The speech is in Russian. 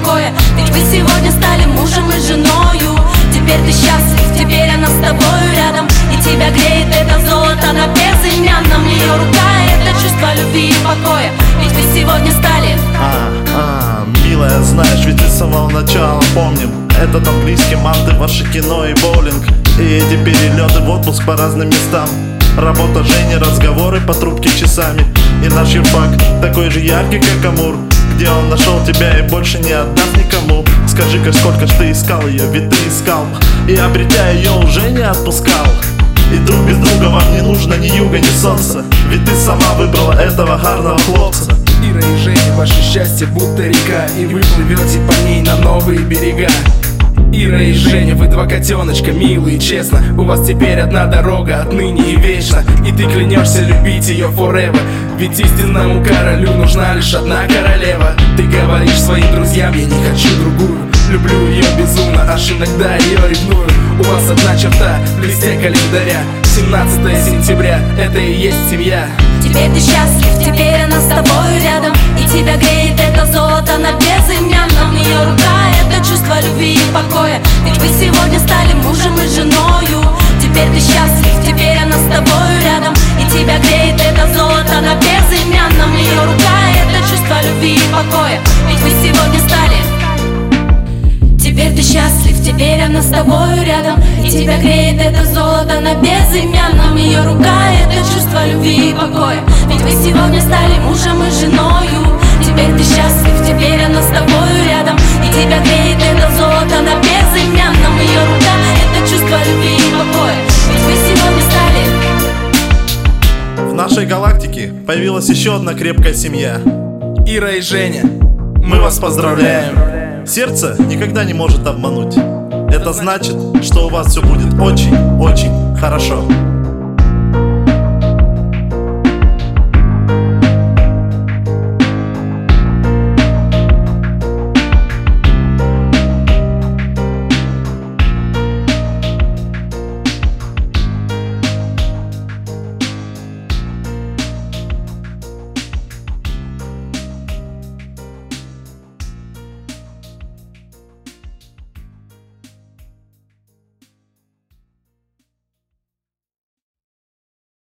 покоя. Ведь вы сегодня стали мужем и женою. Теперь ты счастлив, теперь она с тобою рядом. И тебя греет это золото на безымянном. Ее рука — это чувство любви и покоя. Ведь вы сегодня стали милая, знаешь, ведь мы с самого начала помним этот английский манты, ваше кино и боулинг. И эти перелеты в отпуск по разным местам. Работа Жени, разговоры по трубке часами. И наш юрфак такой же яркий, как Амур, где он нашел тебя и больше не отдаст никому. Скажи-ка, сколько ж ты искал ее, ведь ты искал. И обретя ее уже не отпускал. И друг без друга вам не нужно ни юга, ни солнца. Ведь ты сама выбрала этого гарного хлопца. Ира и Женя, ваше счастье будто река, и вы плывете по ней на новые берега. Ира и Женя, вы два котеночка, милые, честно. У вас теперь одна дорога, отныне и вечно. И ты клянешься любить ее forever. Ведь истинному королю нужна лишь одна королева. Ты говоришь своим друзьям, я не хочу другую. Люблю ее безумно, аж иногда ее ревную. У вас одна черта в листе календаря: 17 сентября, это и есть семья. Теперь ты счастлив, теперь она с тобою рядом. И тебя греет это золото на безымянном. Ее рука — это чувство любви и покоя. Ведь вы сегодня стали мужем и женою. Теперь ты счастлив, теперь она с тобою рядом. И тебя греет это золото на безымянном. Ее рука — это чувство любви и покоя. Ведь вы сегодня стали. Теперь ты счастлив, теперь она с тобою рядом. И тебя греет это золото на безымянном. Ее рука — это чувство любви и покоя. Ведь вы сегодня стали мужем и женою. Теперь ты счастлив, теперь она с тобою рядом. И тебя греет это золото на безымянном. Ее рука — это чувство любви и покоя. Ведь вы сегодня стали. В нашей галактике появилась еще одна крепкая семья. Ира и Женя, Мы вас поздравляем. Сердце никогда не может обмануть. Это значит, что у вас все будет очень, очень хорошо.